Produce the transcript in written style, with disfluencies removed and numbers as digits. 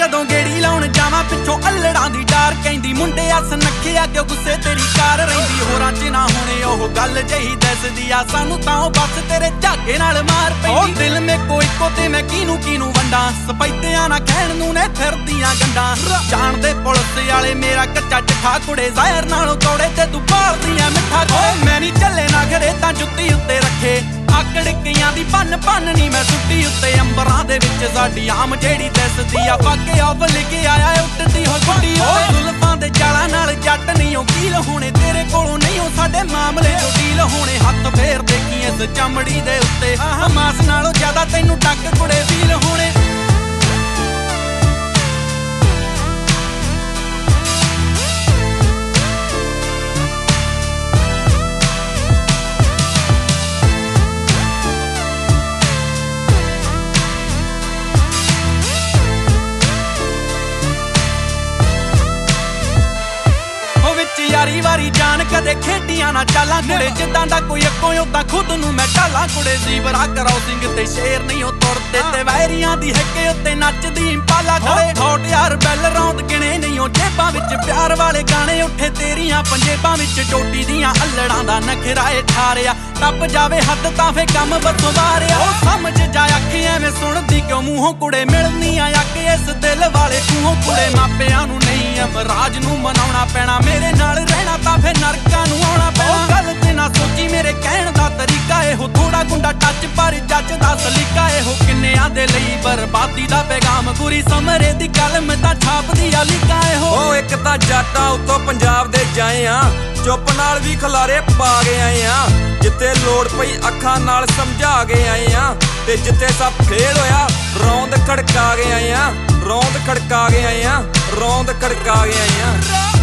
ਜਦੋਂ ਗੇੜੀ ਲਾਉਣ ਜਾਵਾਂ ਪਿੱਛੋਂ ਅਲੜਾਂ ਦੀ ਡਾਰ ਕਹਿੰਦੀ ਮੁੰਡੇ ਅਸ ਨੱਖਿਆ ਕਿਉਂ ਗੁੱਸੇ ਤੇਰੀ ਕਾਰ ਰਹਿੰਦੀ ਹੋਰਾਂ 'ਚ ਨਾ ਹੁਣੇ ਉਹ ਗੱਲ ਜਹੀ ਦੱਸਦੀ ਆ ਸਾਨੂੰ ਤਾਂ ਉਹ ਬਸ ਤੇਰੇ ਝਾਗੇ ਨਾਲ ਮਾਰ ਪੈਂਦੀ ਦਿਲ ਮੇ ਕੋਈ ਇੱਕੋ ਤੇ ਮੈਂ ਕਿਹਨੂੰ ਵੰਡਾਂ ਸਪੈਤਿਆਂ ਨਾ ਕਹਿਣ ਨੂੰ ਨੇ ਫਿਰਦੀਆਂ ਗੰਡਾਂ ਜਾਣਦੇ ਪੁਲਿਸ ਵਾਲੇ ਮੇਰਾ ਕੱਚਾ ਚਖਾ ਕੁੜੇ ਜ਼ਾਹਿਰ ਨਾਲੋਂ ਕੌੜੇ ਤੇ ਤੂੰ ਭਾਲਦੀਆਂ ਮਿੱਠਾ ਕੋਲੇ ਮੈਂ ਨਹੀਂ ਚੱਲੇ ਨਾ ਘਰੇ ਤਾਂ ਜੁੱਤੀ ਉੱਤੇ ਰੱਖੇ ਆਕੜਕਿਆਂ ਦੀ ਭੰਨ ਨੀ ਮੈਂ ਸੁੱਟੀ ਉੱਤੇ ਅੰਬਰਾਂ ਦੇ ਵਿੱਚ ਸਾਡੀ ਆਮ ਜਿਹੜੀ ਦਿਸਦੀ ਆ ਪਾਕੇ ਆਵ ਲਿਖੇ ਆਇਆ ਉੱਡਦੀ ਹੋ ਗੁੱਡੀ ਓਏ ਜ਼ੁਲਫਾਂ ਦੇ ਜਾਲਾਂ ਨਾਲ ਜੱਟ ਨਹੀਂ ਉਹ ਕੀਲ ਹੋਣੇ ਤੇਰੇ ਕੋਲੋਂ ਨਹੀਂ ਉਹ ਸਾਡੇ ਮਾਮਲੇ ਜੋ ਡੀਲ ਹੋਣੇ ਹੱਥ ਫੇਰ ਦੇਖੀ ਇਸ ਚਮੜੀ ਦੇ ਉੱਤੇ ਮਾਸ ਨਾਲੋਂ ਜ਼ਿਆਦਾ ਤੈਨੂੰ ਟੱਕ ਕੁੜੇ ਵੀਲ ਹੋਣੇ ਯਾਰੀ ਵਾਰੀ ਜਾਨ ਕਦੇ ਖੇਡੀਆਂ ਨਾ ਚਾਲਾਂ ਕੁੜੇ ਜਿੱਦਾਂ ਦਾ ਕੋਈ ਅੱਗੋਂ ਉਦਾਂ ਖੁਦ ਨੂੰ ਮੈਂ ਢਾਲਾਂ ਕੁੜੇ ਜ਼ੀਬਰਾ ਕਰਾਉਸਿੰਗ ਤੇ ਸ਼ੇਰ ਨਹੀਂ ਉਹ ਤੁਰਦੇ ਤੇ ਵੈਰੀਆਂ ਦੀ ਹੈਕੇ ਉੱਤੇ ਨੱਚਦੀ ਇੰਪਾਲਾ ਖੜੇ ਹੌਟ ਯਾਰ ਬੈਲ ਰੌਂਦ ਗਿਣੇ ਨਹੀਂ ਉਹ ਜੇਬਾਂ ਵਿੱਚ ਪਿਆਰ ਵਾਲੇ ਗਾਣੇ ਉੱਠੇ ਤੇਰੀਆਂ ਪੰਜੇਬਾਂ ਵਿੱਚ ਚੋਟੀ ਦੀਆਂ ਅਲੜਾਂ ਦਾ ਨਖਰਾ ਏ ਠਾਰਿਆ ਟੱਪ ਜਾਵੇ ਹੱਦ ਤਾਂ ਫੇ ਕੰਮ ਬਸਵਾਰਿਆ ਉਹ ਸਮਝ ਜਾ ਅੱਖੀ ਐਵੇਂ ਸੁਣਦੀ ਕਿਉਂ ਮੂੰਹੋਂ ਕੁੜੇ ਮਿਲਨੀ ਆ ਅੱਖ ਇਸ ਦਿਲ ਵਾਲੇ ਤੂੰ ਕੁੜੇ ਮਾਪਿਆਂ ਨੂੰ ਨਹੀਂ ਅਮਰਾਜ ਨੂੰ ਮਨਾਉਣਾ ਪੈਣਾ ਮੇਰੇ ਨਾਲ ਰਹਿਣਾ ਤਾਂ ਫੇ ਨਰਕਾਂ ਨੂੰ ਆਉਣਾ ਪੈਣਾ ਗੱਲ ਤੇ ਨਾ ਸੋਚੀ ਮੇਰੇ ਕਹਿਣ ਦਾ ਤਰੀਕਾ ਇਹੋ ਥੋੜਾ ਗੁੰਡਾ ਟੱਚ ਪਰ ਜੱਜ ਦਾ ਸਲੀਕਾ ਇਹੋ ਕਿੰਨਿਆਂ ਦੇ ਲਈ ਬਰਬਾਦੀ ਦਾ ਪੈਗਾਮ ਗੁਰੀ ਸਮਰੇ ਦੀ ਕਲਮ ਤਾਂ ਛਾਪਦੀ ਆ ਲਿਖਾ ਇਹੋ ਉਹ ਇੱਕ ਤਾਂ ਜਾਟਾਂ ਉੱਤੋਂ ਪੰਜਾਬ ਦੇ ਜਾਏ ਆ ਚੁੱਪ ਨਾਲ ਵੀ ਖਲਾਰੇ ਪਾ ਕੇ ਆਏ ਆ ਜਿੱਥੇ ਲੋੜ ਪਈ ਅੱਖਾਂ ਨਾਲ ਸਮਝਾ ਕੇ ਆਏ ਆ ਤੇ ਜਿੱਥੇ ਸਭ ਫੇਲ ਹੋਇਆ ਰੌਂਦ ਖੜਕਾ ਕੇ ਆਏ ਆ ਰੌਂਦ ਖੜਕਾ ਕੇ ਆਏ ਆ ਰੌਂਦ ਖੜਕਾ ਕੇ ਆਏ ਆ